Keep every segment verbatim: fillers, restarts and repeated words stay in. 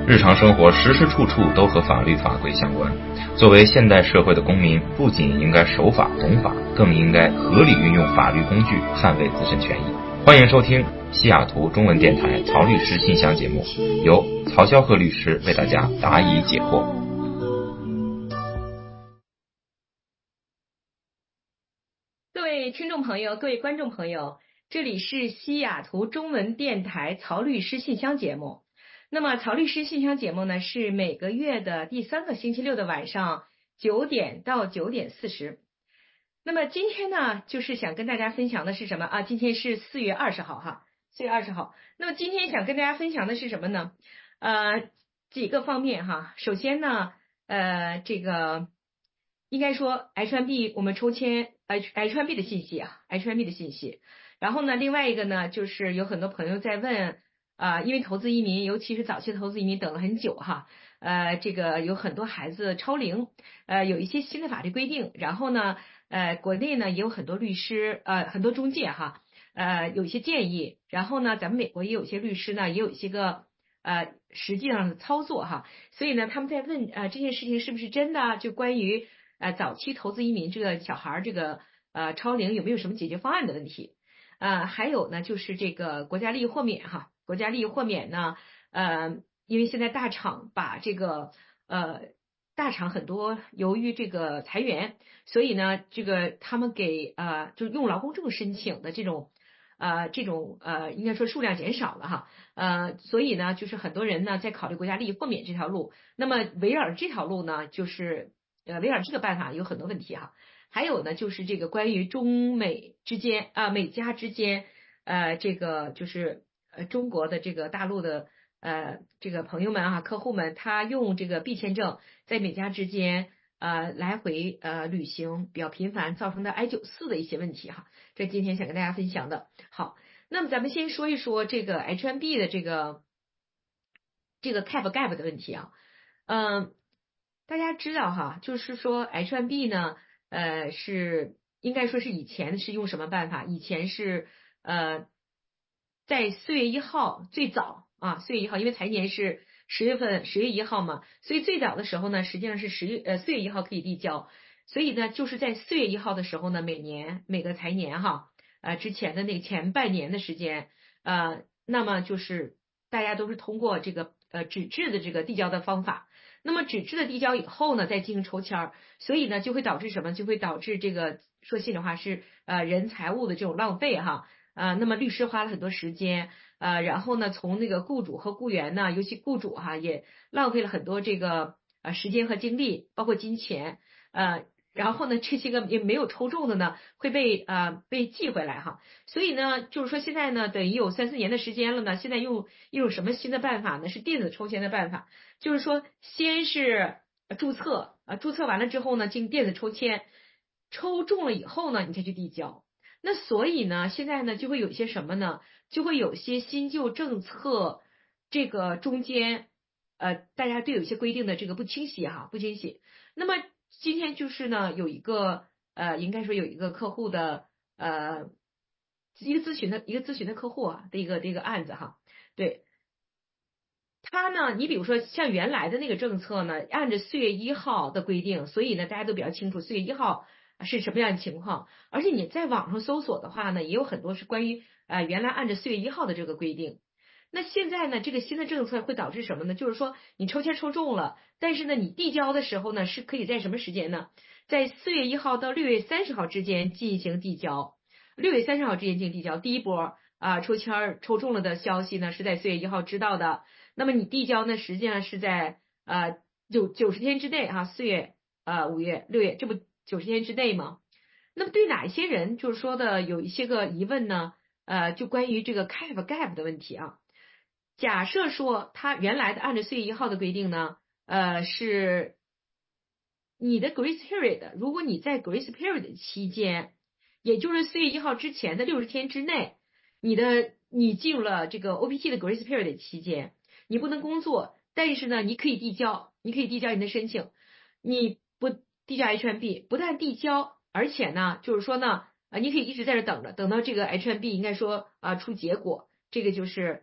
日常生活时时处处都和法律法规相关。作为现代社会的公民，不仅应该守法懂法，更应该合理运用法律工具，捍卫自身权益。欢迎收听西雅图中文电台曹律师信箱节目，由曹肖鹤律师为大家答疑解惑。 各位听众朋友，各位观众朋友，这里是西雅图中文电台曹律师信箱节目。那么曹律师信箱节目呢，是每个月的第三个星期六的晚上九点到九点四十。那么今天呢，就是想跟大家分享的是什么啊？今天是四月二十号哈，四月二十号。那么今天想跟大家分享的是什么呢？呃，几个方面哈。首先呢，呃，这个应该说 H 一 B 我们抽签 H H 一 B 的信息啊 ，H 一 B 的信息。然后呢，另外一个呢，就是有很多朋友在问。啊、呃，因为投资移民，尤其是早期的投资移民等了很久哈，呃，这个有很多孩子超龄，呃，有一些新的法律规定，然后呢，呃，国内呢也有很多律师，呃，很多中介哈，呃，有一些建议，然后呢，咱们美国也有一些律师呢，也有一些个呃实际上的操作哈，所以呢，他们在问呃这件事情是不是真的，就关于呃早期投资移民这个小孩这个呃超龄有没有什么解决方案的问题。呃，还有呢，就是这个国家利益豁免哈，国家利益豁免呢，呃，因为现在大厂把这个呃大厂很多由于这个裁员，所以呢，这个他们给呃就用劳工证申请的这种呃这种呃应该说数量减少了哈，呃，所以呢，就是很多人呢在考虑国家利益豁免这条路，那么围绕这条路呢，就是呃围绕这个办法有很多问题哈。还有呢，就是这个关于中美之间啊，美加之间，呃，这个就是呃中国的这个大陆的呃这个朋友们啊，客户们，他用这个 B 签证在美加之间呃来回呃旅行比较频繁，造成的 I 九四的一些问题哈，这今天想跟大家分享的。好，那么咱们先说一说这个 H 一 B 的这个这个 cap gap 的问题啊，嗯、大家知道哈，就是说 H 一 B 呢。呃，是应该说是以前是用什么办法？以前是呃，在四月一号最早啊，四月一号，因为财年是十月份十月一号嘛，所以最早的时候呢，实际上是十月呃四月一号可以递交，所以呢，就是在四月一号的时候呢，每年每个财年哈，呃之前的那个前半年的时间，呃，那么就是大家都是通过这个呃纸质的这个递交的方法。那么纸质的递交以后呢，再进行抽签儿，所以呢就会导致什么？就会导致这个说心里话是呃人财物的这种浪费哈。呃，那么律师花了很多时间，呃，然后呢从那个雇主和雇员呢，尤其雇主哈也浪费了很多这个呃时间和精力，包括金钱，呃。然后呢，这些个也没有抽中的呢，会被呃被寄回来哈。所以呢，就是说现在呢，等于有三四年的时间了呢，现在用一种什么新的办法呢？是电子抽签的办法。就是说，先是注册，啊，注册完了之后呢，进电子抽签，抽中了以后呢，你再去递交。那所以呢，现在呢，就会有一些什么呢？就会有些新旧政策，这个中间，呃，大家对有些规定的这个不清晰哈，不清晰。那么今天就是呢，有一个呃，应该说有一个客户的呃，一个咨询的一个咨询的客户啊的一个这个案子哈，对。他呢，你比如说像原来的那个政策呢，按照四月一号的规定，所以呢大家都比较清楚四月一号是什么样的情况。而且你在网上搜索的话呢，也有很多是关于呃原来按照四月一号的这个规定。那现在呢，这个新的政策会导致什么呢？就是说你抽签抽中了，但是呢你递交的时候呢，是可以在什么时间呢？在四月一号到六月三十号之间进行递交。六月三十号之间进行递交，第一波啊抽签抽中了的消息呢是在四月一号知道的。那么你递交呢，实际上是在呃九九十天之内哈，四月、呃五月、六月，这不九十天之内吗？那么对哪一些人就是说的有一些个疑问呢？呃，就关于这个 cap gap 的问题啊。假设说他原来的按照四月一号的规定呢，呃是你的 grace period，如果你在 grace period 期间，也就是四月一号之前的六十天之内，你的你进入了这个 O P T 的 grace period 期间。你不能工作，但是呢，你可以递交，你可以递交你的申请，你不递交 H 一 B，不但递交，而且呢，就是说呢，啊，你可以一直在这等着，等到这个 H 一 B 应该说啊出结果，这个就是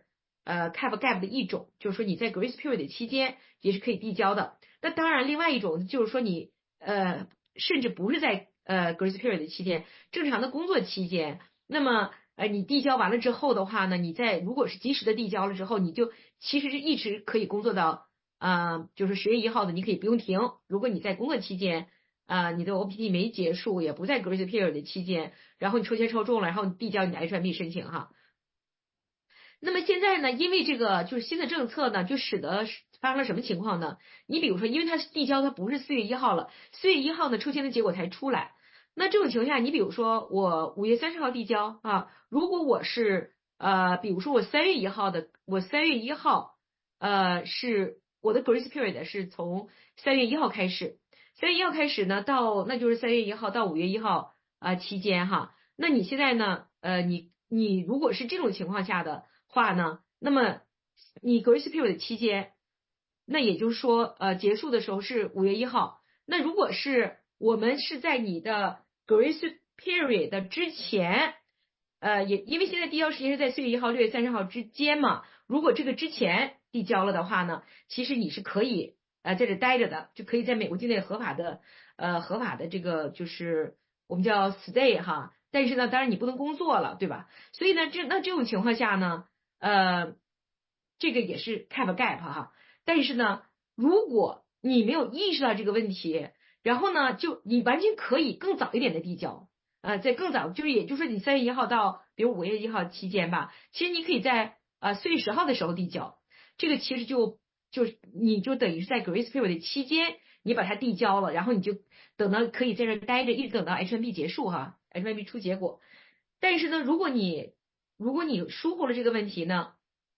呃 cap gap 的一种，就是说你在 grace period 期间也是可以递交的。那当然，另外一种就是说你呃甚至不是在呃 grace period 期间，正常的工作期间，那么呃你递交完了之后的话呢，你在如果是及时的递交了之后，你就其实是一直可以工作到啊、呃、就是十月一号的，你可以不用停。如果你在工作期间啊、呃、你的 O P T 没结束，也不在 grace period 的期间，然后你抽签抽中了，然后你递交你的 H one B 申请哈。那么现在呢，因为这个就是新的政策呢，就使得发生了什么情况呢？你比如说，因为它递交它不是四月一号了，四月一号呢抽签的结果才出来。那这种情况下，你比如说我五月三十号递交啊，如果我是呃，比如说我三月一号的，我三月一号呃是我的 grace period 是从三月一号开始，三月一号开始呢，到那就是三月一号到五月一号啊、呃、期间哈。那你现在呢，呃，你你如果是这种情况下的话呢，那么你 grace period 期间，那也就是说，呃，结束的时候是五月一号。那如果是我们是在你的 grace period 的之前，呃，也因为现在递交时间是在四月一号、六月三十号之间嘛，如果这个之前递交了的话呢，其实你是可以呃在这待着的，就可以在美国境内合法的呃合法的这个就是我们叫 stay 哈。但是呢，当然你不能工作了，对吧？所以呢，这那这种情况下呢，呃，这个也是 cap gap 哈。但是呢，如果你没有意识到这个问题，然后呢，就你完全可以更早一点的递交，呃，在更早，就是也就是说你三月一号到比如五月一号期间吧，其实你可以在呃四月十号的时候递交，这个其实就就你就等于是在 grace period 期间你把它递交了，然后你就等到可以在这儿待着，一直等到 H one B 结束哈，H one B 出结果。但是呢，如果你如果你疏忽了这个问题呢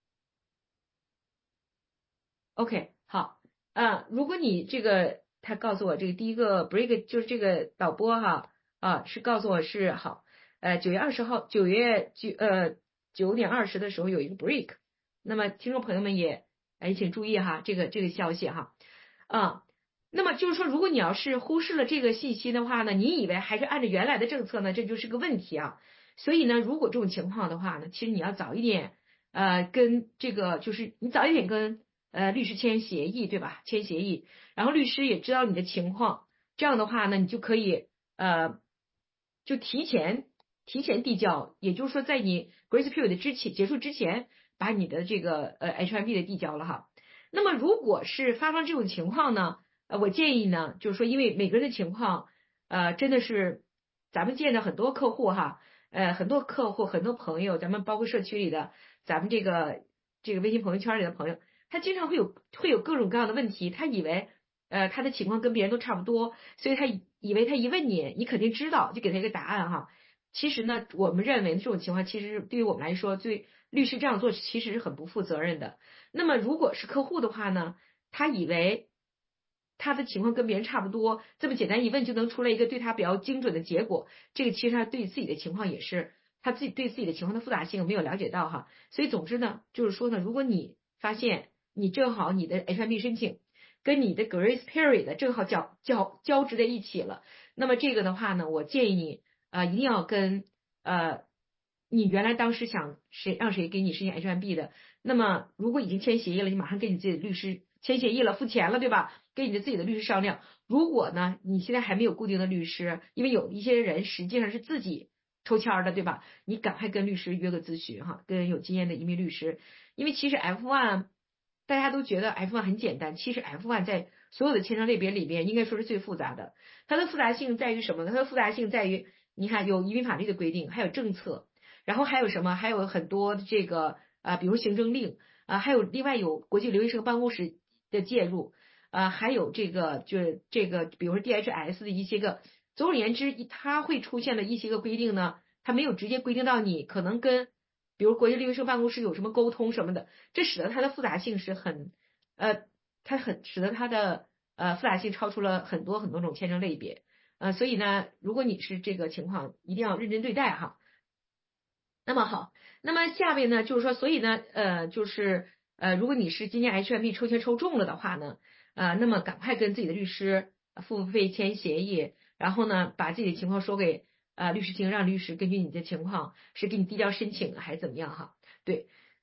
，OK，好，啊，如果你这个他告诉我这个第一个 break 就是这个导播哈啊是告诉我是好，呃九月二十号九月九呃九点二十的时候有一个 break，那么听众朋友们也哎请注意哈这个这个消息哈啊，那么就是说如果你要是忽视了这个信息的话呢，你以为还是按照原来的政策呢，这就是个问题啊。所以呢，如果这种情况的话呢，其实你要早一点呃跟这个就是你早一点跟呃律师签协议，对吧？签协议，然后律师也知道你的情况，这样的话呢，你就可以呃就提前提前递交，也就是说在你 grace period 之前结束之前，把你的这个呃 H one B 的递交了哈。那么如果是发生这种情况呢，呃，我建议呢，就是说因为每个人的情况，呃，真的是咱们见的很多客户哈。呃，很多客户、很多朋友，咱们包括社区里的，咱们这个这个微信朋友圈里的朋友，他经常会有会有各种各样的问题，他以为呃他的情况跟别人都差不多，所以他以以为他一问你，你肯定知道，就给他一个答案哈。其实呢，我们认为这种情况，其实对于我们来说，对律师这样做其实是很不负责任的。那么如果是客户的话呢，他以为他的情况跟别人差不多，这么简单一问就能出来一个对他比较精准的结果。这个其实他对自己的情况也是他自己对自己的情况的复杂性没有了解到哈。所以总之呢，就是说呢，如果你发现你正好你的 H one B 申请跟你的 grace period 正好交交交织在一起了，那么这个的话呢，我建议你啊、呃、一定要跟呃你原来当时想谁让谁给你申请 H one B 的，那么如果已经签协议了，你马上跟你自己的律师签协议了，付钱了，对吧？跟你的自己的律师商量。如果呢，你现在还没有固定的律师，因为有一些人实际上是自己抽签的，对吧？你赶快跟律师约个咨询哈，跟有经验的移民律师。因为其实 F one 大家都觉得 F one 很简单，其实 F one 在所有的签证类别里边应该说是最复杂的。它的复杂性在于什么呢？它的复杂性在于，你看有移民法律的规定，还有政策，然后还有什么？还有很多这个啊、呃，比如行政令啊、呃，还有另外有国际留学生办公室的介入。啊、呃，还有这个就是这个，比如说 D H S 的一些个，总而言之，它会出现的一些个规定呢，它没有直接规定到你，可能跟比如国际留学生办公室有什么沟通什么的，这使得它的复杂性是很呃，它很使得它的呃复杂性超出了很多很多种签证类别，呃，所以呢，如果你是这个情况，一定要认真对待哈。那么好，那么下面呢，就是说，所以呢，呃，就是呃，如果你是今年 H one B 抽签抽中了的话呢，呃，那么赶快跟自己的律师呃付费签协议，然后呢，把自己的情况说给呃律师听，让律师根据你的情况是给你递交申请还是怎么样哈？对，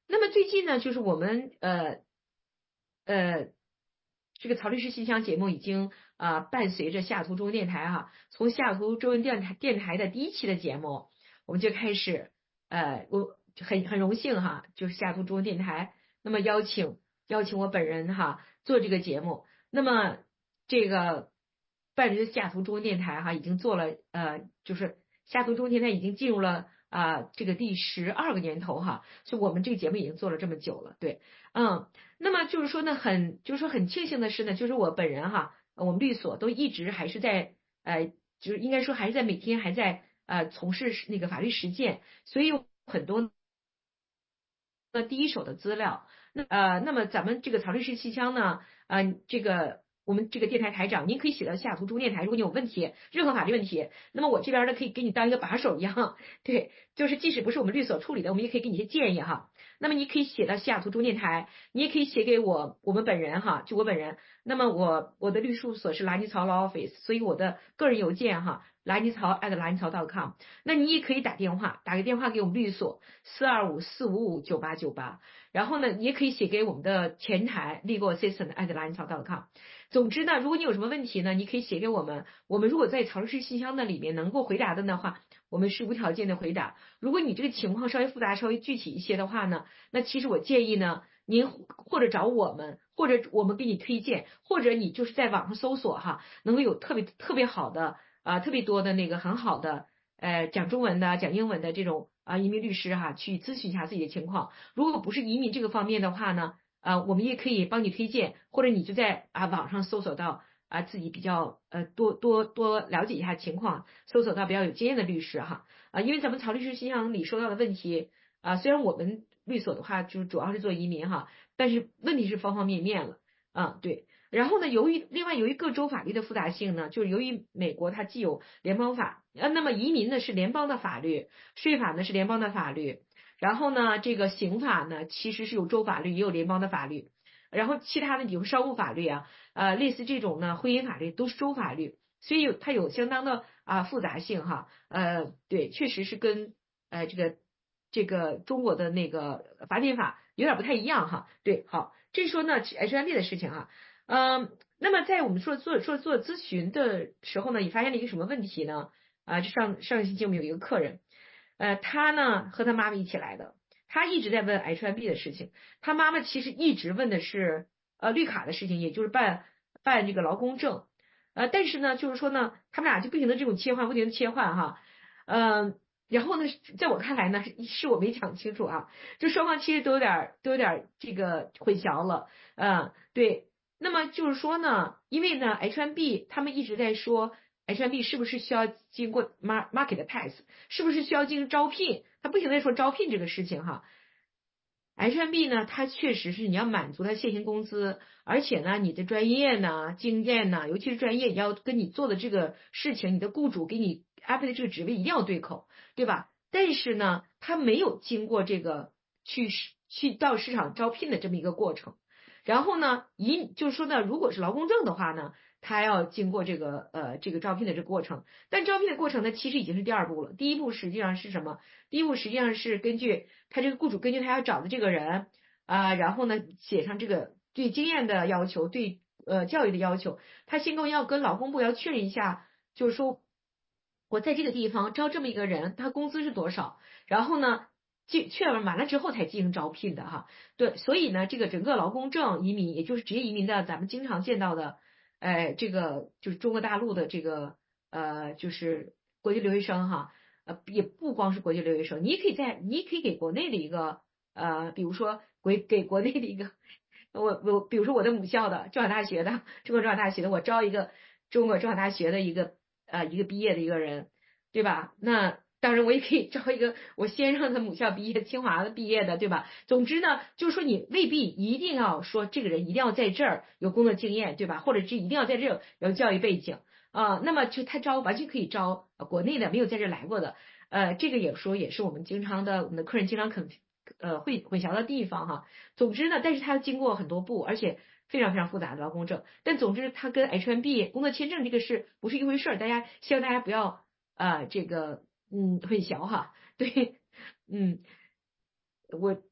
那么最近呢，就是我们呃呃这个曹律师信箱节目已经啊、呃伴随着西雅图中文电台哈，从西雅图中文电台电台的第一期的节目，我们就开始呃我很很荣幸哈，就是西雅图中文电台那么邀请邀请我本人哈做这个节目，那么这个伴随着西雅图中文电台哈已经做了呃就是西雅图中文电台已经进入了啊、这个第十二个年头哈，所以我们这个节目已经做了这么久了，对，嗯。那么就是说呢，很就是说很庆幸的是呢，就是我本人哈，呃我们律所都一直还是在呃，就是应该说还是在每天还在呃从事那个法律实践，所以有很多的第一手的资料。那呃，那么咱们这个曹律师信箱呢，呃，这个我们这个电台台长，您可以写到西雅图中电台，如果你有问题，任何法律问题，那么我这边呢可以给你当一个把手一样，对，就是即使不是我们律所处理的，我们也可以给你一些建议哈。那么你可以写到西雅图中电台，你也可以写给我我们本人哈，就我本人。那么我我的律师事务所是蓝尼曹 Law Office，所以我的个人邮件哈，蓝尼曹 at 蓝尼曹 dot com。那你也可以打电话，打个电话给我们律所四二五四五五九八九八。然后呢，你也可以写给我们的前台 legal assistant at 蓝尼曹 dot com。总之呢，如果你有什么问题呢，你可以写给我们。我们如果在曹律师信箱的里面能够回答的的话，我们是无条件的回答。如果你这个情况稍微复杂、稍微具体一些的话呢，那其实我建议呢，您或者找我们，或者我们给你推荐，或者你就是在网上搜索哈，能够有特别特别好的啊、特别多的那个很好的呃讲中文的、讲英文的这种啊、移民律师哈，去咨询一下自己的情况。如果不是移民这个方面的话呢，啊、我们也可以帮你推荐，或者你就在啊网上搜索到。啊，自己比较呃多多多了解一下情况，搜索到比较有经验的律师哈啊，因为咱们曹律师信箱里收到的问题啊，虽然我们律所的话就主要是做移民哈，但是问题是方方面面了啊，对。然后呢，由于另外由于各州法律的复杂性呢，就是由于美国它既有联邦法，呃，那么移民呢是联邦的法律，税法呢是联邦的法律，然后呢这个刑法呢其实是有州法律也有联邦的法律。然后其他的，比如商务法律啊，呃，类似这种呢，婚姻法律都是州法律，所以有它有相当的啊复杂性哈，呃，对，确实是跟呃这个这个中国的那个法典法有点不太一样哈，对，好，这是说呢 H 一 B 的事情哈，嗯，那么在我们说做说做咨询的时候呢，也发现了一个什么问题呢？啊，这上上个星期我们有一个客人，呃，他呢和他妈妈一起来的。他一直在问 H 一 B 的事情，他妈妈其实一直问的是呃绿卡的事情，也就是办办这个劳工证，呃，但是呢，就是说呢，他们俩就不停的这种切换，不停的切换哈，嗯、然后呢，在我看来呢，是是我没讲清楚啊，就双方其实都有点都有点这个混淆了，嗯、对，那么就是说呢，因为呢 H 一 B 他们一直在说 H 一 B 是不是需要经过 mar market test，是不是需要进行招聘？他不停的说招聘这个事情哈。H 一 B 呢，它确实是你要满足它现行工资，而且呢，你的专业呢、经验呢，尤其是专业，也要跟你做的这个事情，你的雇主给你安排的这个职位一定要对口，对吧？但是呢，它没有经过这个去市去到市场招聘的这么一个过程。然后呢，一就是说呢，如果是劳工证的话呢，它要经过这个呃这个招聘的这个过程。但招聘的过程呢，其实已经是第二步了。第一步实际上是什么？第一步实际上是根据他这个雇主根据他要找的这个人啊、然后呢写上这个对经验的要求，对呃教育的要求，他先跟要跟劳工部要确认一下，就是说我在这个地方招这么一个人，他工资是多少？然后呢，确确认完了之后才进行招聘的哈。对，所以呢，这个整个劳工证移民，也就是职业移民的，咱们经常见到的，呃，这个就是中国大陆的这个呃，就是国际留学生哈。呃，也不光是国际留学生，你也可以在，你也可以给国内的一个，呃，比如说给给国内的一个，我我比如说我的母校的中海大学的，中国中海大学的，我招一个中国中海大学的一个呃一个毕业的一个人，对吧？那当然我也可以招一个我先生的母校毕业，清华的毕业的，对吧？总之呢，就是说你未必一定要说这个人一定要在这儿有工作经验，对吧？或者是一定要在这儿有教育背景。啊，那么就他招完全可以招呃国内的没有在这来过的，呃，这个也说也是我们经常的我们的客人经常可呃会混淆的地方哈。总之呢，但是他经过很多步，而且非常非常复杂的劳工证。但总之，它跟 H 一 B 工作签证这个是不是一回事儿？大家希望大家不要呃这个嗯混淆哈。对，嗯，我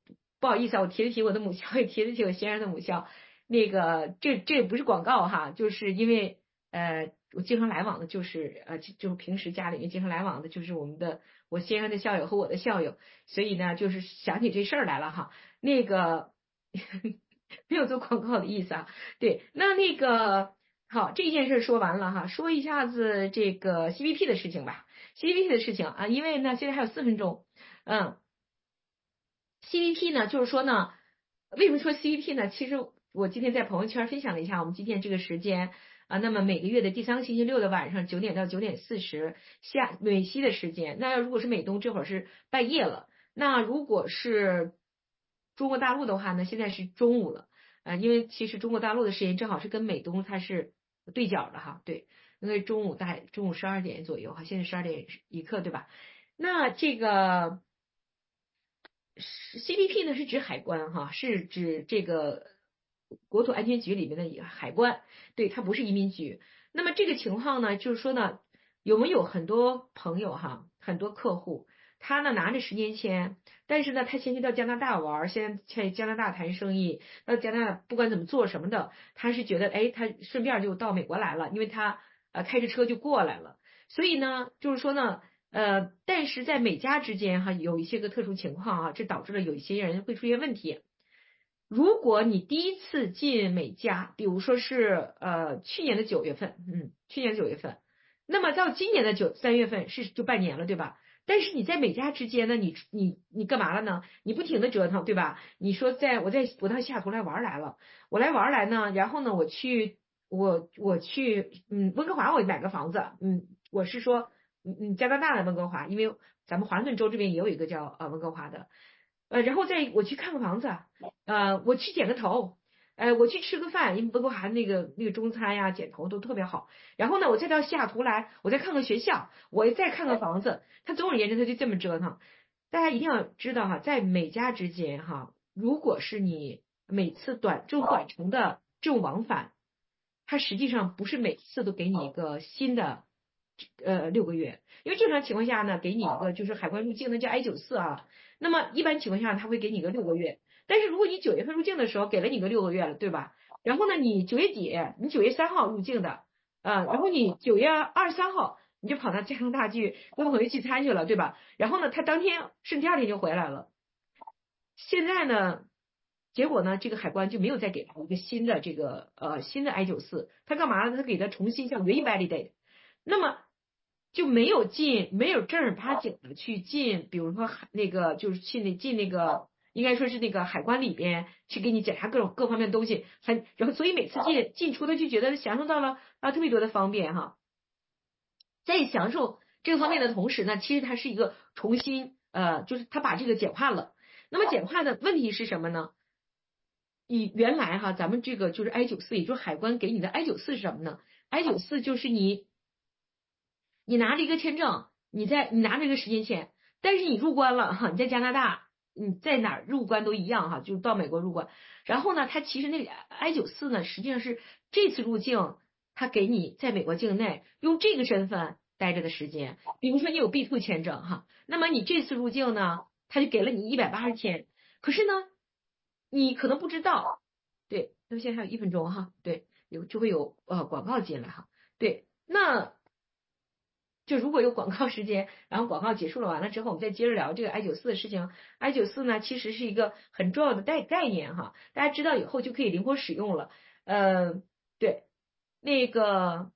不好意思啊，我提了提我的母校，也提了提我先生的母校。那个这这不是广告哈，就是因为呃我经常来往的就是呃就就是平时家里面经常来往的就是我们的我先生的校友和我的校友，所以呢就是想起这事儿来了哈。那个没有做广告的意思啊。对，那那个好，这件事说完了哈，说一下子这个 C V P 的事情吧。C V P 的事情啊，因为呢现在还有四分钟，嗯。C V P 呢，就是说呢，为什么说 C V P 呢？其实我今天在朋友圈分享了一下，我们今天这个时间啊，那么每个月的第三个星期六的晚上九点到九点四十，下美西的时间。那如果是美东，这会儿是半夜了。那如果是中国大陆的话呢，现在是中午了。呃，因为其实中国大陆的时间正好是跟美东它是对角的哈，对，因为中午大概中午十二点左右哈，现在十二点一刻对吧？那这个。C B P 呢是指海关哈，是指这个国土安全局里面的一个海关，对，它不是移民局。那么这个情况呢，就是说呢，有没有很多朋友哈，很多客户，他呢拿着十年签，但是呢他先去到加拿大玩，先在加拿大谈生意，到加拿大不管怎么做什么的，他是觉得哎，他顺便就到美国来了，因为他呃开着车就过来了，所以呢，就是说呢。呃，但是在美加之间哈，有一些个特殊情况啊，这导致了有一些人会出现问题。如果你第一次进美加，比如说是呃去年的九月份，嗯，去年的九月份，那么到今年的九三月份是就半年了，对吧？但是你在美加之间呢，你你你干嘛了呢？你不停的折腾，对吧？你说在我在我到西雅图来玩来了，我来玩来呢，然后呢，我去我我去嗯温哥华我买个房子，嗯，我是说。嗯嗯，加拿大的温哥华，因为咱们华盛顿州这边也有一个叫呃温哥华的，呃，然后再我去看个房子，呃，我去剪个头，呃，我去吃个饭，因为温哥华那个那个中餐呀，剪头都特别好。然后呢，我再到西雅图来，我再看个学校，我再看个房子，他总而言之他就这么折腾。大家一定要知道哈，在美加之间哈，如果是你每次短这种短程的这种往返，它实际上不是每次都给你一个新的。呃，六个月，因为正常情况下呢，给你一个就是海关入境的叫 I 九四啊，那么一般情况下他会给你个六个月，但是如果你九月份入境的时候给了你个六个月了，对吧？然后呢，你九月底，你九月三号入境的，啊，然后你九月二十三号你就跑到加拿大去跟朋友聚餐去了，对吧？然后呢，他当天甚至第二天就回来了。现在呢，结果呢，这个海关就没有再给他一个新的这个呃新的 I 九四，他干嘛呢？他给他重新像 revalidate，那么。就没有进，没有正儿八经的去进，比如说海那个就是去那进那个，应该说是那个海关里边去给你检查各种各方面的东西，很然后所以每次进进出的就觉得享受到了啊特别多的方便哈，在享受这个方面的同时呢，其实它是一个重新呃，就是它把这个简化了。那么简化的问题是什么呢？以原来哈，咱们这个就是 I 九四，也就是海关给你的 I 九四是什么呢？I 九四就是你。你拿着一个签证，你在你拿着一个时间签，但是你入关了哈，你在加拿大，你在哪儿入关都一样哈，就是到美国入关。然后呢，它其实那个 I 九四呢，实际上是这次入境，它给你在美国境内用这个身份待着的时间。比如说你有 B two 签证哈，那么你这次入境呢，他就给了你一百八十天。可是呢，你可能不知道，对，那么现在还有一分钟哈，对，有就会有呃广告进来哈，对，那。就如果有广告时间，然后广告结束了，完了之后，我们再接着聊这个 I 九四的事情。I 九四呢，其实是一个很重要的概概念哈，大家知道以后就可以灵活使用了。呃，对，那个，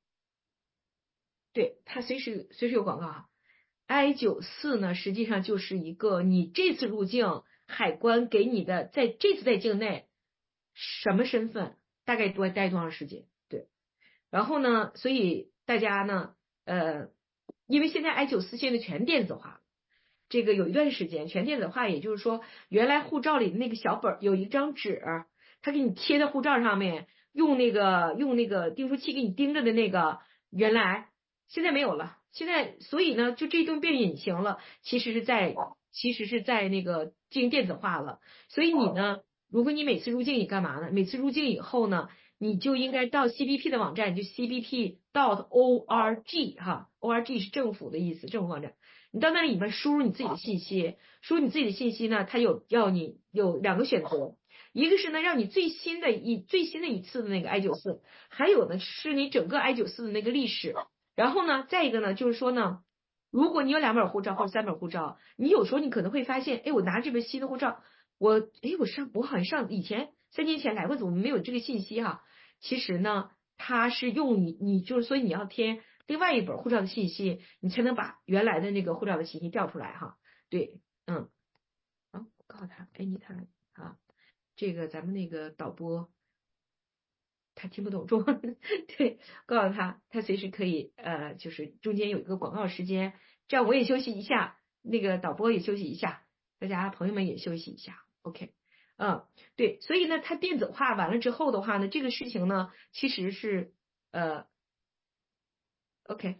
对，它随时随时有广告哈。I 九四呢，实际上就是一个你这次入境海关给你的，在这次在境内什么身份，大概多待多长时间？对，然后呢，所以大家呢。呃，因为现在 I 九四现在全电子化，这个有一段时间全电子化，也就是说，原来护照里的那个小本儿有一张纸，他给你贴在护照上面，用那个用那个订书器给你钉着的那个，原来现在没有了。现在所以呢，就这一顿变隐形了，其实是在其实是在那个进行电子化了。所以你呢，如果你每次入境你干嘛呢？每次入境以后呢？你就应该到 C B P 的网站，就 C B P dot org 哈 ，org 是政府的意思，政府网站。 你到那里面输入你自己的信息，输入你自己的信息呢，它有要你有两个选择，一个是呢让你最新的一最新的一次的那个 I 九四，还有呢是你整个 I 九四的那个历史。然后呢，再一个呢就是说呢，如果你有两本护照或者三本护照，你有时候你可能会发现，哎，我拿这本新的护照，我哎我上我好像上以前三年前来过，怎么没有这个信息哈？其实呢，它是用你你就是所以你要填另外一本护照的信息，你才能把原来的那个护照的信息调出来哈。对，嗯，好，我告诉他，anytime 啊，这个咱们那个导播他听不懂中文，对，告诉他他随时可以呃，就是中间有一个广告时间，这样我也休息一下，那个导播也休息一下，大家朋友们也休息一下 ，OK。嗯，对，所以呢，它电子化完了之后的话呢，这个事情呢，其实是呃，OK。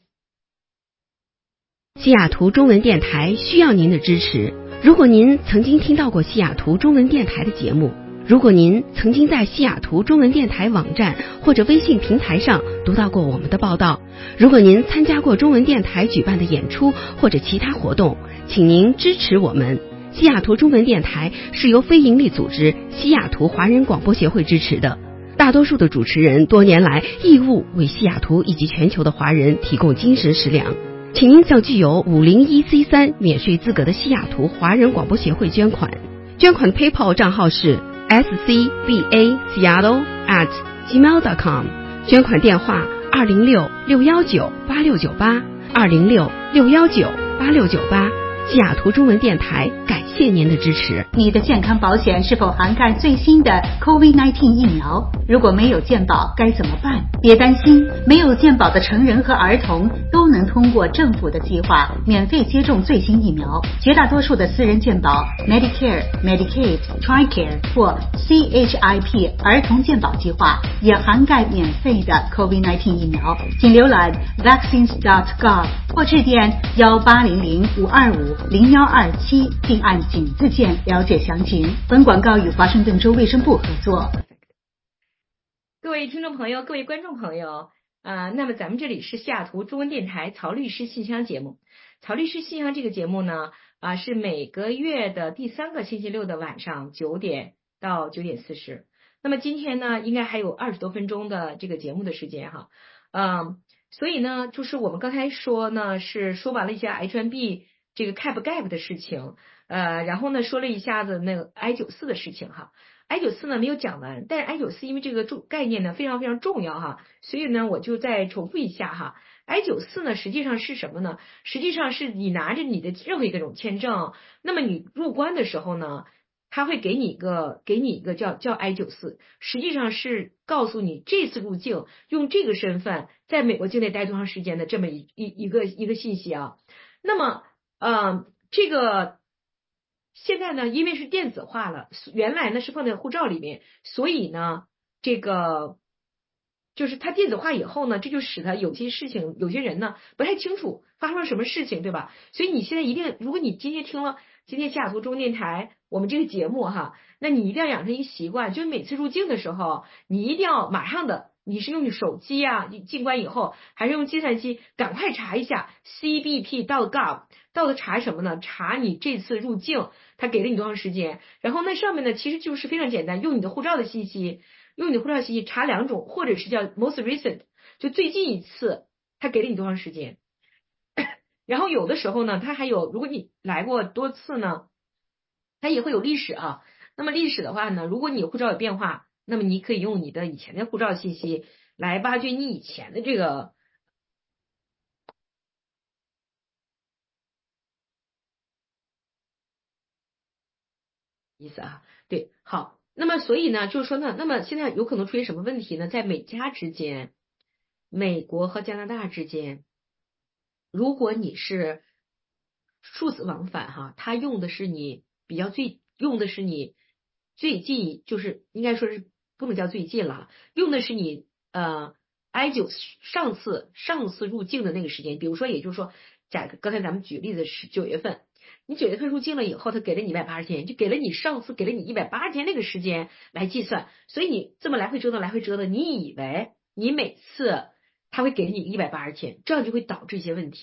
西雅图中文电台需要您的支持。如果您曾经听到过西雅图中文电台的节目，如果您曾经在西雅图中文电台网站或者微信平台上读到过我们的报道，如果您参加过中文电台举办的演出或者其他活动，请您支持我们。西雅图中文电台是由非营利组织西雅图华人广播协会支持的，大多数的主持人多年来义务为西雅图以及全球的华人提供精神食粮。请您向具有五零一 C 三免税资格的西雅图华人广播协会捐款，捐款的 PayPal 账号是 s c b a seattle at gmail dot com， 捐款电话二零六六幺九八六九八二零六六幺九八六九八。西雅图中文电台感谢您的支持。 你的健康保险是否涵盖最新的 COVID 十九 疫苗？如果没有健保该怎么办？别担心，没有健保的成人和儿童都能通过政府的计划免费接种最新疫苗。绝大多数的私人健保 Medicare、Medicaid、Tricare 或 C H I P 儿童健保计划也涵盖免费的 COVID 十九 疫苗。请浏览 vaccines dot gov 或致电幺八零零五二五零幺二七，并按井字键了解详情。本广告与华盛顿州卫生部合作。 各位听众朋友，各位观众朋友，啊、呃，那么咱们这里是西雅图中文电台曹律师信箱节目。曹律师信箱这个节目呢，啊、呃，是每个月的第三个星期六的晚上九点到九点四十。那么今天呢，应该还有二十多分钟的这个节目的时间哈，嗯、呃，所以呢，就是我们刚才说呢，是说完了一下 H 一 B 这个 cap gap 的事情，呃，然后呢说了一下子那个 I 九四的事情哈。I 九四呢没有讲完，但是 I 九四因为这个重概念呢非常非常重要哈，所以呢我就再重复一下哈。I 九四呢实际上是什么呢？实际上是你拿着你的任何一个种签证，那么你入关的时候呢，他会给你一个给你一个叫叫 I 九四，实际上是告诉你这次入境用这个身份在美国境内待多长时间的这么一一一个一个信息啊。那么呃这个。现在呢，因为是电子化了，原来呢是放在护照里面，所以呢，这个就是它电子化以后呢，这就使得有些事情，有些人呢不太清楚发生了什么事情，对吧？所以你现在一定，如果你今天听了今天西雅图中文电台我们这个节目哈，那你一定要养成一个习惯，就是每次入境的时候，你一定要马上的。你是用手机啊，进关以后还是用计算机，赶快查一下 C B P dot gov， 到底查什么呢？查你这次入境，他给了你多长时间？然后那上面呢，其实就是非常简单，用你的护照的信息，用你的护照信息查两种，或者是叫 most recent， 就最近一次他给了你多长时间？然后有的时候呢，他还有，如果你来过多次呢，它也会有历史啊。那么历史的话呢，如果你护照有变化，那么你可以用你的以前的护照信息来挖掘你以前的这个意思啊。对，好，那么所以呢，就是说呢，那么现在有可能出现什么问题呢？在美加之间，美国和加拿大之间，如果你是数字往返哈，它用的是你比较最用的是你最近，就是应该说是不能叫最近了，用的是你呃 I 九上次上次入境的那个时间，比如说也就是说，假刚才咱们举例子是九月份，你九月份入境了以后，他给了你一百八十天，就给了你上次给了你一百八十天那个时间来计算，所以你这么来回折腾来回折腾，你以为你每次他会给你一百八十天，这样就会导致一些问题。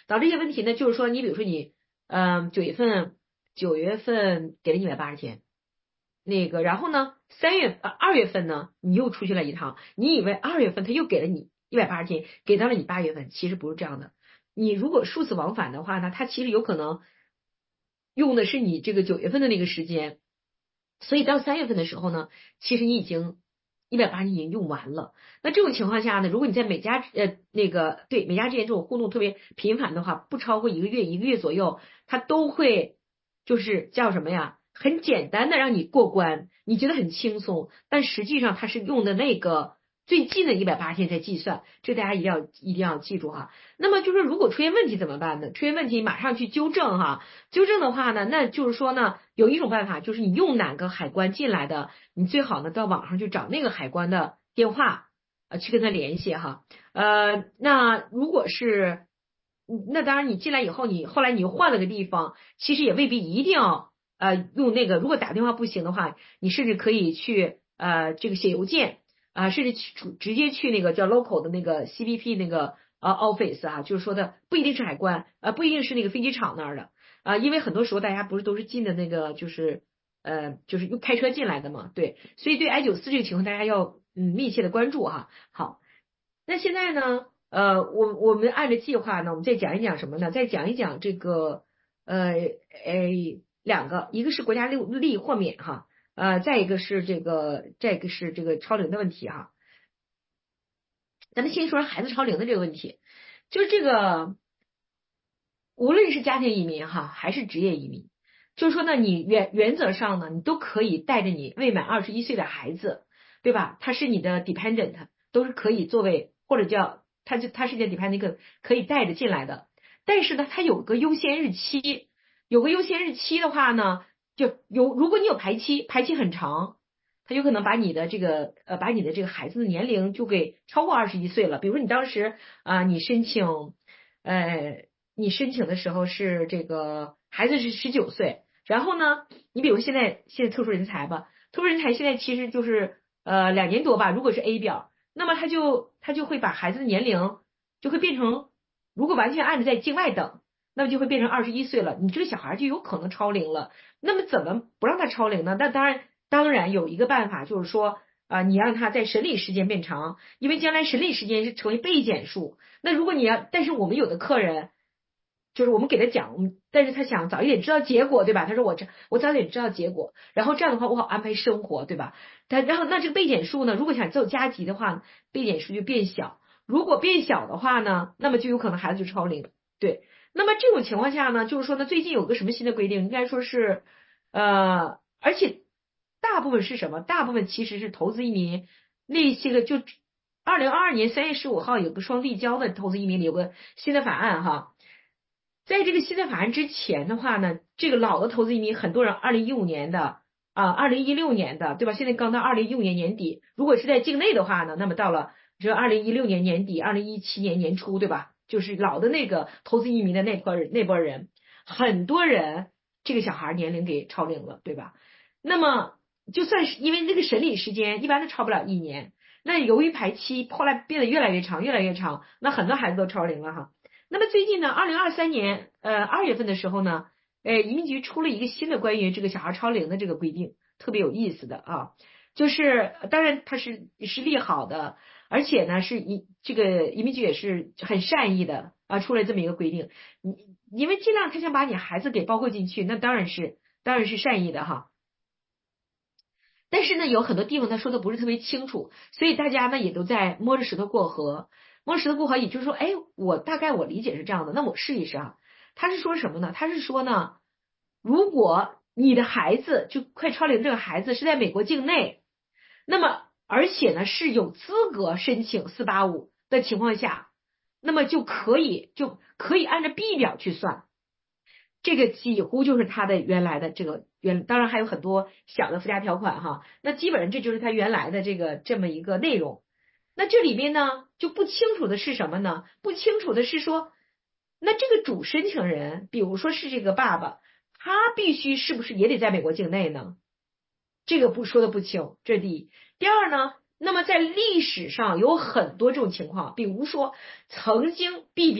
导致一些问题呢，就是说你比如说你嗯九月份九月份给了一百八十天，那个然后呢三月呃二月份呢你又出去了一趟，你以为二月份他又给了你一百八十天，给到了你八月份，其实不是这样的。你如果数次往返的话呢，他其实有可能用的是你这个九月份的那个时间，所以到三月份的时候呢，其实你已经一百八十已经用完了。那这种情况下呢，如果你在美加呃那个对美加之间这种互动特别频繁的话，不超过一个月一个月左右，它都会就是叫什么呀？很简单的让你过关，你觉得很轻松，但实际上它是用的那个最近的一百八十天在计算，这大家一定要一定要记住哈。那么就是如果出现问题怎么办呢？出现问题马上去纠正哈。纠正的话呢，那就是说呢，有一种办法就是你用哪个海关进来的，你最好呢到网上去找那个海关的电话，呃，去跟他联系哈。呃，那如果是，那当然你进来以后，你后来你又换了个地方，其实也未必一定要呃用那个。如果打电话不行的话，你甚至可以去呃这个写邮件啊、呃，甚至去直接去那个叫 local 的那个 C B P 那个呃 office 啊，就是说的不一定是海关啊、呃，不一定是那个飞机场那儿的啊、呃，因为很多时候大家不是都是进的那个就是呃就是用开车进来的嘛，对，所以对 I 九四这个情况大家要嗯密切的关注哈。好，那现在呢？呃，我我们按照计划呢，我们再讲一讲什么呢？再讲一讲这个呃诶两个，一个是国家利利豁免哈，呃，再一个是这个再一个是这个超龄的问题哈。咱们先说孩子超龄的这个问题，就是这个无论是家庭移民哈，还是职业移民，就是说呢，你原原则上呢，你都可以带着你未满二十一岁的孩子，对吧？他是你的 dependent，都是可以作为或者叫。他就他是件 dependent 可以带着进来的，但是呢，它有个优先日期，有个优先日期的话呢，就有如果你有排期，排期很长，他有可能把你的这个呃把你的这个孩子的年龄就给超过二十一岁了。比如说你当时啊、呃，你申请呃你申请的时候是这个孩子是十九岁，然后呢，你比如现在现在特殊人才吧，特殊人才现在其实就是呃两年多吧，如果是 A 表。那么他就他就会把孩子的年龄就会变成，如果完全按照在境外等，那么就会变成二十一岁了，你这个小孩就有可能超龄了。那么怎么不让他超龄呢？那当然当然有一个办法，就是说啊、呃，你让他在审理时间变长，因为将来审理时间是成为被减数。那如果你要，但是我们有的客人。就是我们给他讲，我们但是他想早一点知道结果，对吧？他说我这我早点知道结果，然后这样的话我好安排生活，对吧？他然后那这个被减数呢，如果想做加急的话，被减数就变小。如果变小的话呢，那么就有可能孩子就超龄。对，那么这种情况下呢，就是说呢，最近有个什么新的规定，应该说是呃，而且大部分是什么？大部分其实是投资移民那些个就。二零二二年三月十五号有个双递交的投资移民里有个新的法案哈。在这个新的法案之前的话呢，这个老的投资移民很多人二零一五年的啊，二零一六年的，对吧？现在刚到二零一五年年底，如果是在境内的话呢，那么到了这二零一六年年底，二零一七年年初，对吧？就是老的那个投资移民的那波人，那波人，很多人这个小孩年龄给超龄了，对吧？那么就算是因为那个审理时间一般都超不了一年，那由于排期后来变得越来越长，越来越长，那很多孩子都超龄了哈。那么最近呢，二零二三年呃二月份的时候呢，呃移民局出了一个新的关于这个小孩超龄的这个规定，特别有意思的啊，就是当然它是是利好的，而且呢是移这个移民局也是很善意的啊，出了这么一个规定，你因为尽量他想把你孩子给包括进去，那当然是当然是善意的哈。但是呢，有很多地方他说的不是特别清楚，所以大家呢也都在摸着石头过河。摸着石头过河，也就是说，哎，我大概我理解是这样的，那我试一试啊。他是说什么呢？他是说呢，如果你的孩子就快超龄这个孩子是在美国境内，那么而且呢是有资格申请四八五的情况下，那么就可以就可以按照 B 表去算。这个几乎就是他的原来的这个原，当然还有很多小的附加条款哈。那基本上这就是他原来的这个这么一个内容。那这里面呢就不清楚的是什么呢？不清楚的是说，那这个主申请人，比如说是这个爸爸，他必须是不是也得在美国境内呢？这个不说的不清，这是第一。第二呢，那么在历史上有很多这种情况，比如说曾经 B 表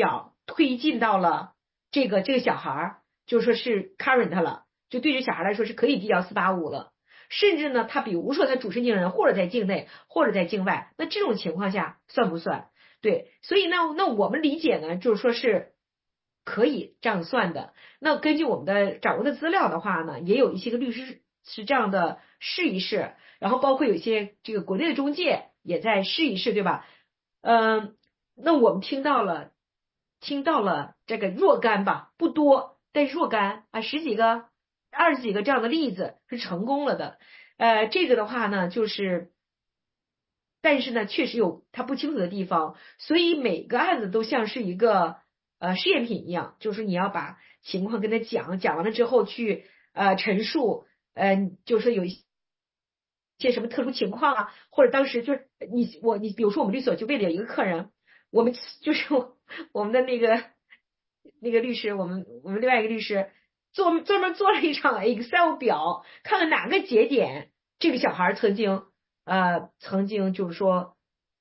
推进到了这个这个小孩就说是 current 了，就对于小孩来说是可以递交四八五了。甚至呢，他比如说他主申请人或者在境内或者在境外，那这种情况下算不算？对，所以那那我们理解呢，就是说是可以这样算的。那根据我们的掌握的资料的话呢，也有一些个律师是这样的试一试，然后包括有一些这个国内的中介也在试一试，对吧？嗯，那我们听到了听到了这个若干吧，不多，但是若干啊十几个。二十几个这样的例子是成功了的，呃，这个的话呢，就是，但是呢，确实有它不清楚的地方，所以每个案子都像是一个呃试验品一样，就是你要把情况跟他讲，讲完了之后去呃陈述，呃，就是有一些什么特殊情况啊，或者当时就是你我你，比如说我们律所就为了有一个客人，我们就是我们的那个那个律师，我们我们另外一个律师。做专门做了一场 Excel 表，看看哪个节点这个小孩曾经呃曾经就是说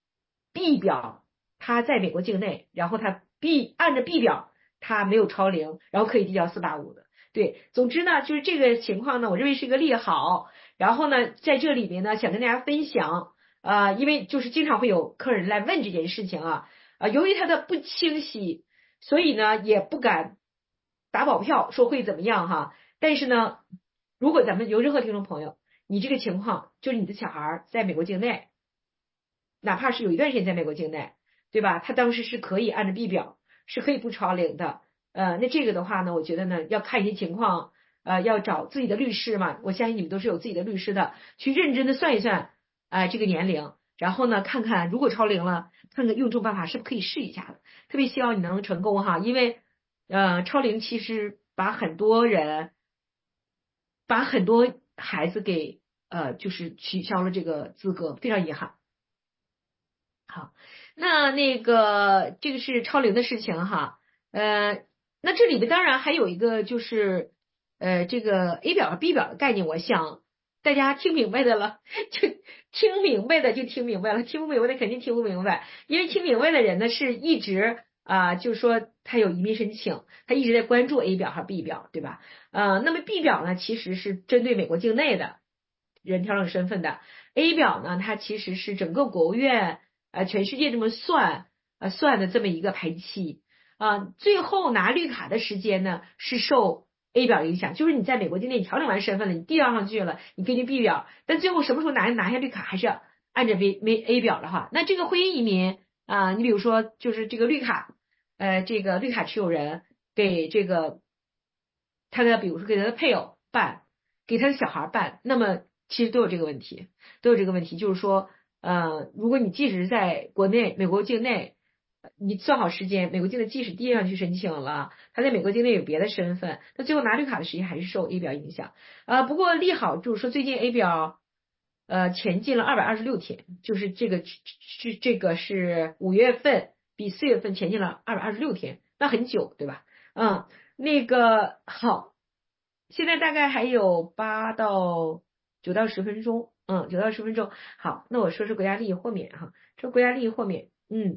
B 表他在美国境内，然后他 B 按着 B 表他没有超龄，然后可以递交四八五的。对，总之呢就是这个情况呢，我认为是一个利好。然后呢，在这里面呢，想跟大家分享，呃，因为就是经常会有客人来问这件事情啊，啊、呃，由于他的不清晰，所以呢也不敢。打保票说会怎么样哈，但是呢，如果咱们有任何听众朋友，你这个情况就是你的小孩在美国境内，哪怕是有一段时间在美国境内，对吧？他当时是可以按照 B 表是可以不超龄的，呃，那这个的话呢，我觉得呢要看一些情况，呃，要找自己的律师嘛，我相信你们都是有自己的律师的，去认真的算一算，啊、呃，这个年龄，然后呢，看看如果超龄了，看看用这种办法是不是可以试一下的，特别希望你能成功哈，因为。呃，超龄其实把很多人，把很多孩子给呃，就是取消了这个资格，非常遗憾。好，那那个这个是超龄的事情哈，呃，那这里边当然还有一个就是呃，这个 A 表和 B 表的概念，我想大家听明白的了，就听明白的就听明白了，听不明白的肯定听不明白，因为听明白的人呢是一直。啊、呃，就是说他有移民申请，他一直在关注 A 表和 B 表，对吧？呃，那么 B 表呢，其实是针对美国境内的人调整身份的 ，A 表呢，它其实是整个国务院呃全世界这么算呃算的这么一个排期啊、呃，最后拿绿卡的时间呢是受 A 表影响，就是你在美国境内你调整完身份了，你递交上去了，你根据 B 表，但最后什么时候拿拿下绿卡还是要按照 B A 表的哈。那这个婚姻移民。啊、呃，你比如说，就是这个绿卡，呃，这个绿卡持有人给这个他的，比如说给他的配偶办，给他的小孩办，那么其实都有这个问题，都有这个问题，就是说，呃，如果你即使是在国内美国境内，你算好时间，美国境内即使递上去申请了，他在美国境内有别的身份，那最后拿绿卡的时间还是受 A 表影响。啊、呃，不过利好就是说，最近 A 表。呃，前进了二百二十六天，就是这个是这个是五月份比四月份前进了二百二十六天，那很久，对吧？嗯，那个好，现在大概还有八到九到十分钟，嗯，九到十分钟。好，那我说说国家利益豁免哈，这国家利益豁免，嗯，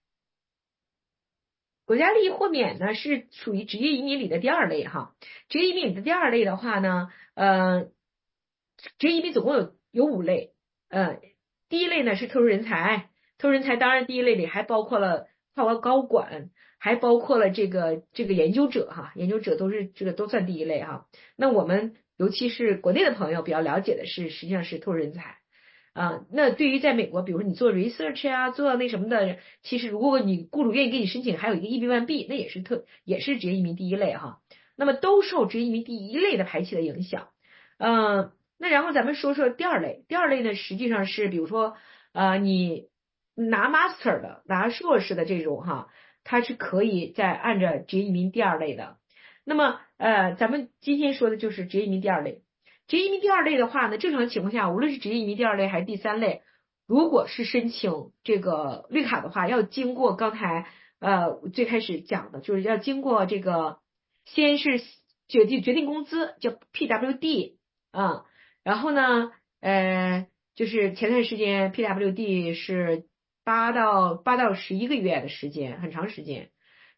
国家利益豁免呢是属于职业移民里的第二类哈，职业移民里的第二类的话呢，呃，职业移民总共有。有五类，呃，第一类呢是特殊人才，特殊人才当然第一类里还包括了跨国高管，还包括了这个这个研究者哈，研究者都是这个都算第一类哈。那我们尤其是国内的朋友比较了解的是，实际上是特殊人才啊。那对于在美国，比如说你做 research 啊，做那什么的，其实如果你雇主愿意给你申请，还有一个 E B 一 B， 那也是特也是职业移民第一类哈。那么都受职业移民第一类的排期的影响，嗯、呃。那然后咱们说说第二类，第二类呢，实际上是比如说，呃，你拿 master 的、拿硕士的这种哈，它是可以再按照职业移民第二类的。那么，呃，咱们今天说的就是职业移民第二类。职业移民第二类的话呢，正常情况下，无论是职业移民第二类还是第三类，如果是申请这个绿卡的话，要经过刚才呃最开始讲的，就是要经过这个，先是决定决定工资叫 P W D 啊。然后呢，呃，就是前段时间 P W D 是八到八到十一个月的时间，很长时间。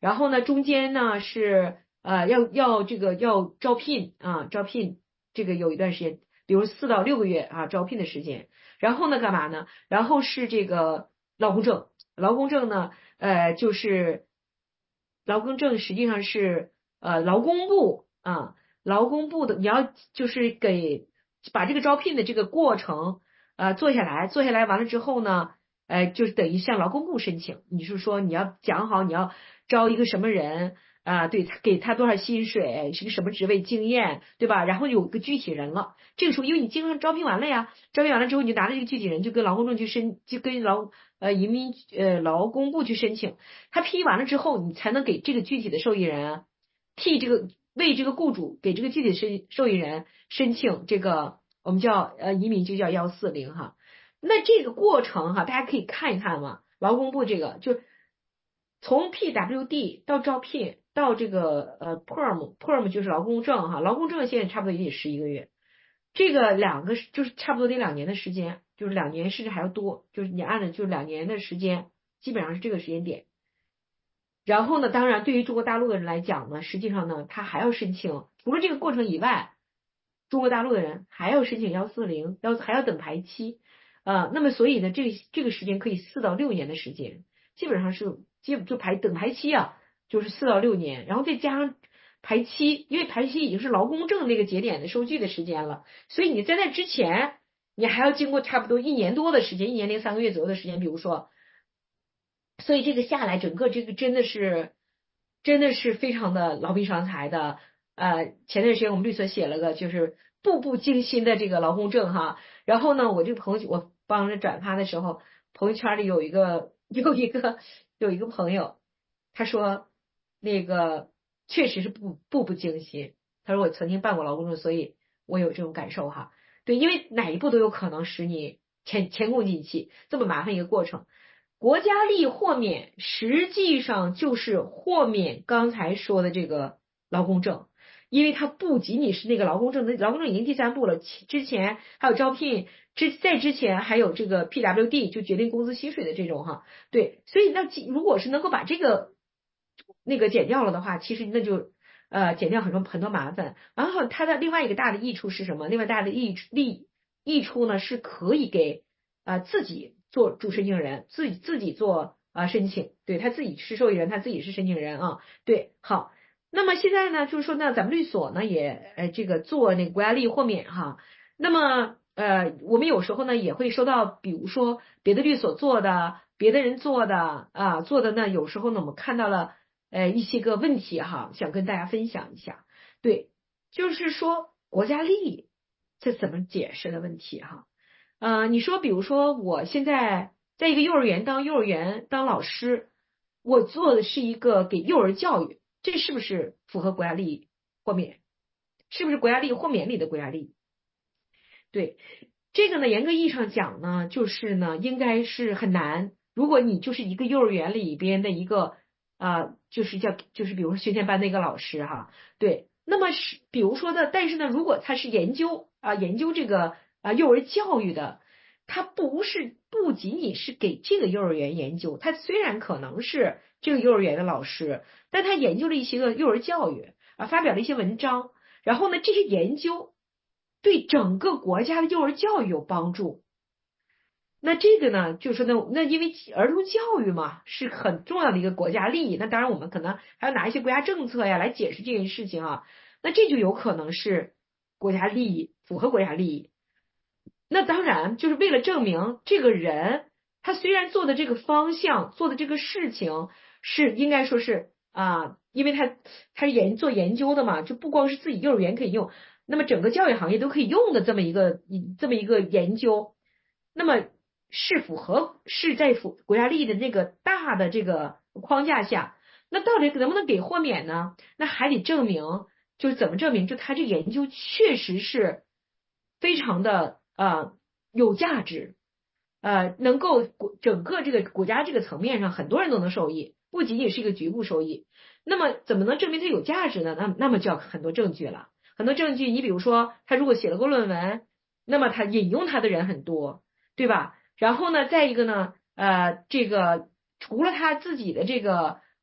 然后呢中间呢是呃要要这个要招聘啊招聘这个有一段时间，比如四到六个月啊招聘的时间。然后呢干嘛呢？然后是这个劳工证，劳工证呢呃就是劳工证实际上是呃劳工部啊劳工部的，你要就是给把这个招聘的这个过程呃做下来，做下来完了之后呢。呃，就是等于向劳工部申请，你是说你要讲好你要招一个什么人啊、呃，对，给他多少薪水，是个什么职位经验，对吧？然后有个具体人了，这个时候因为你经常招聘完了呀，招聘完了之后你就拿着这个具体人就跟劳工证去申，就跟劳呃移民呃劳工部去申请，他批完了之后，你才能给这个具体的受益人替这个为这个雇主给这个具体的受受益人申请这个我们叫呃移民就叫幺四零哈。那这个过程哈，大家可以看一看嘛。劳工部这个就从 P W D 到招聘到这个呃 P E R M P E R M 就是劳工证哈，劳工证现在差不多也得十一个月，这个两个就是差不多得两年的时间，就是两年甚至还要多，就是你按照就是两年的时间，基本上是这个时间点。然后呢，当然对于中国大陆的人来讲呢，实际上呢，他还要申请，除了这个过程以外，中国大陆的人还要申请幺四零，要还要等排期。啊、呃，那么所以呢，这个这个时间可以四到六年的时间，基本上是基就排等排期啊，就是四到六年，然后再加上排期，因为排期已经是劳工证那个节点的收据的时间了，所以你在那之前，你还要经过差不多一年多的时间，一年零三个月左右的时间，比如说，所以这个下来，整个这个真的是真的是非常的劳民伤财的。呃，前段时间我们律所写了个就是步步惊心的这个劳工证哈，然后呢，我这个朋友我帮着转发的时候，朋友圈里有一个有一个有一个朋友，他说那个确实是步步步惊心，他说我曾经办过劳工证，所以我有这种感受哈。对，因为哪一步都有可能使你前前功尽弃，这么麻烦一个过程。国家利益豁免实际上就是豁免刚才说的这个劳工证。因为它不仅仅是那个劳工证，那劳工证已经第三步了，之前还有招聘，之在之前还有这个 P W D 就决定工资薪水的这种哈，对，所以那如果是能够把这个那个减掉了的话，其实那就呃减掉很多很多麻烦。然后它的另外一个大的益处是什么？另外大的益利益处呢是可以给啊、呃、自己做主申请人，自己自己做啊、呃、申请，对他自己是受益人，他自己是申请人啊，对，好。那么现在呢，就是说呢，咱们律所呢也呃这个做那个国家利益豁免哈。那么呃我们有时候呢也会收到，比如说别的律所做的，别的人做的啊做的呢，有时候呢我们看到了呃一些个问题哈，想跟大家分享一下。对，就是说国家利益这怎么解释的问题哈。呃你说比如说我现在在一个幼儿园当幼儿园当老师，我做的是一个给幼儿教育。这是不是符合国家利益豁免？是不是国家利益豁免里的国家利益？对，这个呢，严格意义上讲呢，就是呢，应该是很难。如果你就是一个幼儿园里边的一个啊、呃，就是叫就是比如说学前班的一个老师哈，对，那么是比如说的，但是呢，如果他是研究啊、呃、研究这个啊、呃、幼儿教育的，他不是不仅仅是给这个幼儿园研究，他虽然可能是这个幼儿园的老师，但他研究了一些个幼儿教育啊，发表了一些文章，然后呢，这些研究对整个国家的幼儿教育有帮助。那这个呢，就是说呢，那因为儿童教育嘛是很重要的一个国家利益，那当然我们可能还要拿一些国家政策呀来解释这件事情啊，那这就有可能是国家利益，符合国家利益。那当然就是为了证明这个人他虽然做的这个方向做的这个事情是应该说是啊，因为他他是研做研究的嘛，就不光是自己幼儿园可以用，那么整个教育行业都可以用的这么一个这么一个研究，那么是符合是在符国家利益的那个大的这个框架下，那到底能不能给豁免呢？那还得证明，就是怎么证明？就他这个研究确实是非常的呃有价值，呃能够国整个这个国家这个层面上很多人都能受益，不仅仅是一个局部收益。那么怎么能证明它有价值呢？那那么就要很多证据了，很多证据。你比如说，他如果写了个论文，那么他引用他的人很多，对吧？然后呢，再一个呢，呃，这个除了他自己的这个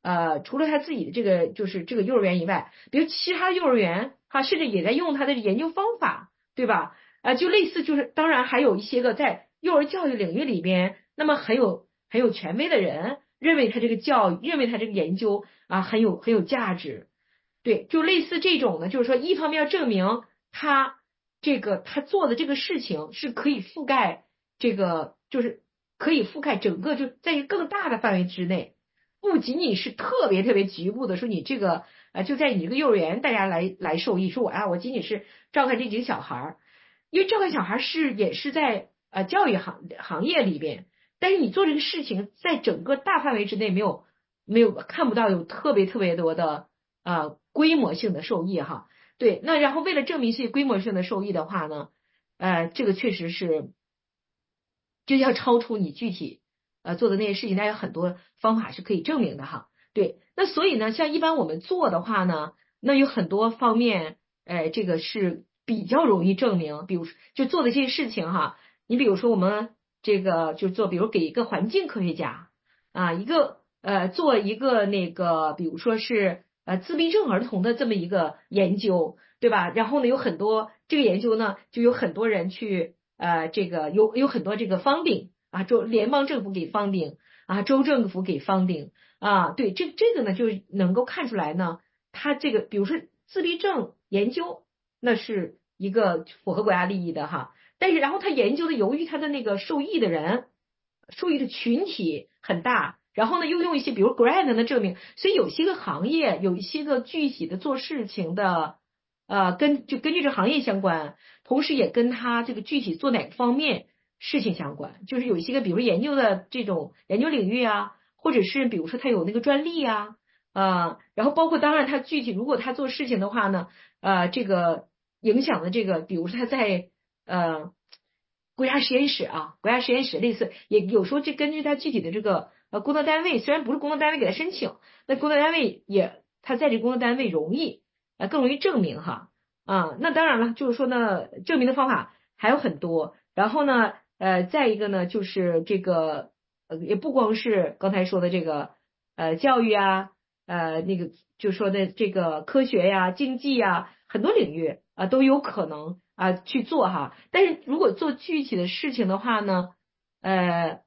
呃，除了他自己的这个就是这个幼儿园以外，比如其他幼儿园哈，甚至也在用他的研究方法，对吧？啊，就类似就是，当然还有一些个在幼儿教育领域里边，那么很有很有权威的人认为他这个教育，认为他这个研究啊很有很有价值，对，就类似这种的，就是说一方面要证明他这个他做的这个事情是可以覆盖这个，就是可以覆盖整个，就在一个更大的范围之内。不仅仅是特别特别局部的说你这个呃就在你这个幼儿园大家来来受益，说我啊我仅仅是照看这几个小孩儿，因为照看小孩是也是在呃教育行行业里边，但是你做这个事情在整个大范围之内没有没有看不到有特别特别多的呃规模性的受益哈。对，那然后为了证明这规模性的受益的话呢，呃这个确实是就要超出你具体呃做的那些事情，那有很多方法是可以证明的哈。对，那所以呢，像一般我们做的话呢，那有很多方面，呃，这个是比较容易证明，比如就做的这些事情哈，你比如说我们这个就做，比如给一个环境科学家啊，一个呃做一个那个，比如说是呃自闭症儿童的这么一个研究，对吧？然后呢，有很多这个研究呢，就有很多人去呃这个有有很多这个 funding 啊，州联邦政府给 funding 啊，州政府给 funding 啊，对，这这个呢就能够看出来呢，他这个比如说自闭症研究，那是一个符合国家利益的哈。但是然后他研究的，由于他的那个受益的人，受益的群体很大，然后呢又用一些比如 grant 的证明，所以有些个行业有一些个具体的做事情的，呃，跟就根据这行业相关，同时也跟他这个具体做哪个方面事情相关，就是有一些个比如研究的这种研究领域啊，或者是比如说他有那个专利啊，呃，然后包括当然他具体如果他做事情的话呢，呃，这个影响的这个，比如说他在呃，国家实验室啊，国家实验室类似，也有时候这根据他具体的这个呃工作单位，虽然不是工作单位给他申请，那工作单位也他在这工作单位容易呃更容易证明哈啊，那当然了，就是说呢，证明的方法还有很多，然后呢呃再一个呢就是这个呃也不光是刚才说的这个呃教育啊呃那个就说的这个科学呀、经济呀很多领域啊都有可能啊去做哈，但是如果做具体的事情的话呢，呃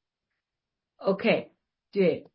，OK，对，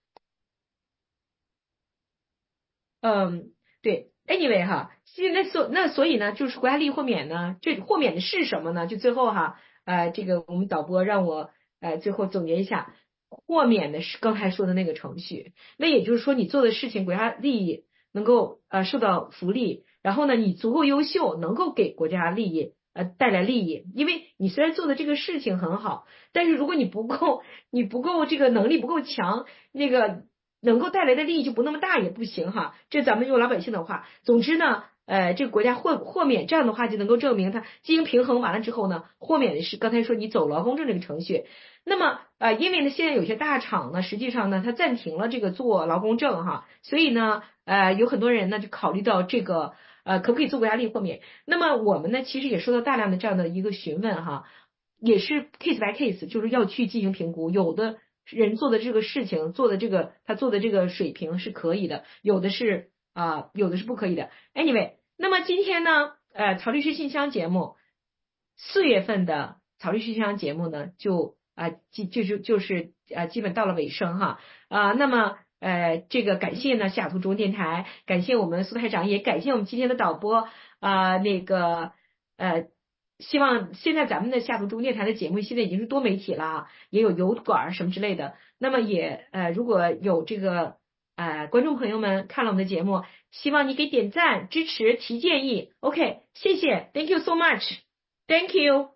嗯，对，anyway 哈，现在所那所以呢，就是国家利益豁免呢，这豁免的是什么呢？就最后哈，呃，这个我们导播让我呃最后总结一下，豁免的是刚才说的那个程序，那也就是说你做的事情国家利益能够呃受到福利，然后呢你足够优秀，能够给国家利益呃带来利益，因为你虽然做的这个事情很好，但是如果你不够你不够这个能力不够强，那个能够带来的利益就不那么大也不行哈，这咱们用老百姓的话，总之呢，呃，这个国家豁豁免这样的话就能够证明它经营平衡完了之后呢，豁免的是刚才说你走劳工证这个程序。那么呃，因为呢现在有些大厂呢，实际上呢它暂停了这个做劳工证哈，所以呢呃有很多人呢就考虑到这个呃可不可以做国家利益豁免。那么我们呢其实也收到大量的这样的一个询问哈，也是 case by case，就是要去进行评估，有的人做的这个事情，做的这个他做的这个水平是可以的，有的是啊、呃有的是不可以的。Anyway，那么今天呢，呃，曹律师信箱节目四月份的曹律师信箱节目呢，就啊基、就是就是啊基本到了尾声哈啊、那么呃这个感谢呢西雅图中文电台，感谢我们苏台长，也感谢我们今天的导播啊、那个呃。希望现在咱们的西雅图中文电台的节目现在已经是多媒体了啊，也有油管什么之类的。那么也呃，如果有这个呃观众朋友们看了我们的节目，希望你给点赞、支持、提建议。OK，谢谢 ，Thank you so much，Thank you。